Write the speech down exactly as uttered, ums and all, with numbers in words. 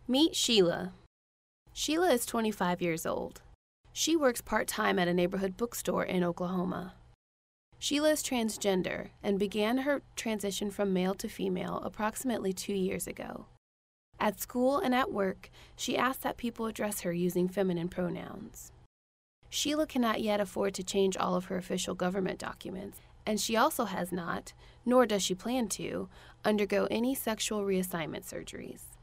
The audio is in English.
Meet Sheila. Sheila is twenty-five years old. She works part-time at a neighborhood bookstore in Oklahoma. Sheila is transgender and began her transition from male to female approximately two years ago. At school and at work, she asks that people address her using feminine pronouns. Sheila cannot yet afford to change all of her official government documents, and she also has not, nor does she plan to, undergo any sexual reassignment surgeries.